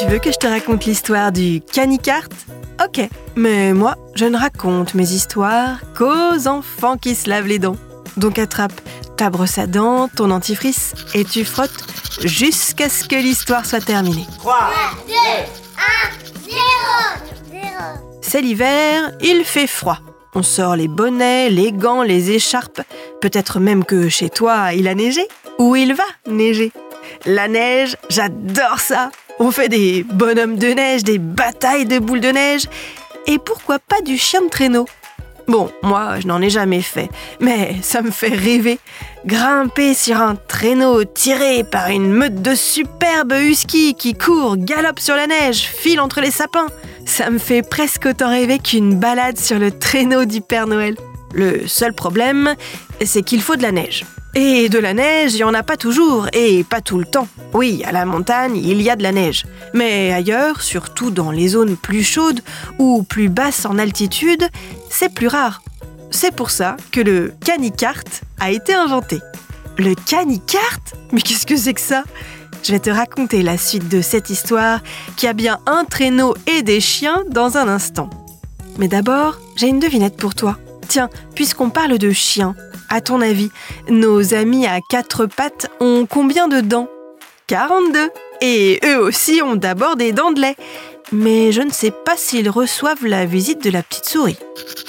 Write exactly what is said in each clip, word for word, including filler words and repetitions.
Tu veux que je te raconte l'histoire du canicarte ? Ok, mais moi, je ne raconte mes histoires qu'aux enfants qui se lavent les dents. Donc attrape ta brosse à dents, ton dentifrice et tu frottes jusqu'à ce que l'histoire soit terminée. trois, deux, un, zéro. C'est l'hiver, il fait froid. On sort les bonnets, les gants, les écharpes. Peut-être même que chez toi, il a neigé ou il va neiger. La neige, j'adore ça. On fait des bonhommes de neige, des batailles de boules de neige. Et pourquoi pas du chien de traîneau ? Bon, moi, je n'en ai jamais fait, mais ça me fait rêver. Grimper sur un traîneau tiré par une meute de superbes huskies qui courent, galopent sur la neige, filent entre les sapins. Ça me fait presque autant rêver qu'une balade sur le traîneau du Père Noël. Le seul problème, c'est qu'il faut de la neige. Et de la neige, il n'y en a pas toujours, et pas tout le temps. Oui, à la montagne, il y a de la neige. Mais ailleurs, surtout dans les zones plus chaudes ou plus basses en altitude, c'est plus rare. C'est pour ça que le canicarte a été inventé. Le canicarte ? Mais qu'est-ce que c'est que ça ? Je vais te raconter la suite de cette histoire qui a bien un traîneau et des chiens dans un instant. Mais d'abord, j'ai une devinette pour toi. Tiens, puisqu'on parle de chiens, à ton avis, nos amis à quatre pattes ont combien de dents ? quarante-deux. Et eux aussi ont d'abord des dents de lait. Mais je ne sais pas s'ils reçoivent la visite de la petite souris.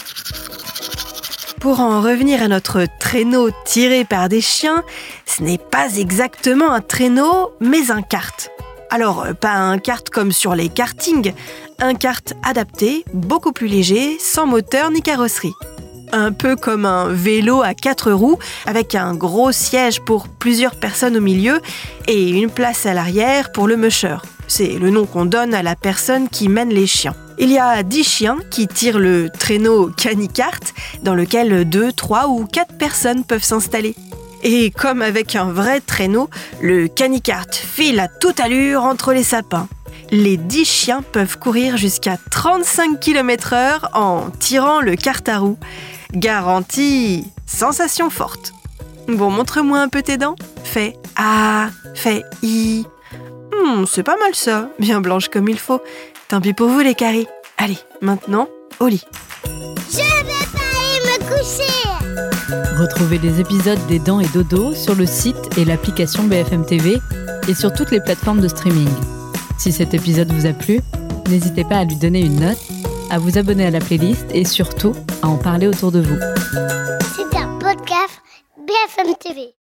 Pour en revenir à notre traîneau tiré par des chiens, ce n'est pas exactement un traîneau, mais un kart. Alors, pas un kart comme sur les kartings, un kart adapté, beaucoup plus léger, sans moteur ni carrosserie. Un peu comme un vélo à quatre roues, avec un gros siège pour plusieurs personnes au milieu et une place à l'arrière pour le musher. C'est le nom qu'on donne à la personne qui mène les chiens. Il y a dix chiens qui tirent le traîneau canicarte, dans lequel deux, trois ou quatre personnes peuvent s'installer. Et comme avec un vrai traîneau, le canicarte file à toute allure entre les sapins. Les dix chiens peuvent courir jusqu'à trente-cinq kilomètres heure en tirant le kart à roues. Garantie, sensation forte. Bon, montre-moi un peu tes dents. Fais A, fais I. Hmm, c'est pas mal ça, bien blanche comme il faut. Tant pis pour vous les caries. Allez, maintenant, au lit. Je vais pas aller me coucher. Retrouvez les épisodes des Dents et Dodo sur le site et l'application B F M T V et sur toutes les plateformes de streaming. Si cet épisode vous a plu, n'hésitez pas à lui donner une note, à vous abonner à la playlist et surtout à en parler autour de vous. C'est un podcast B F M T V.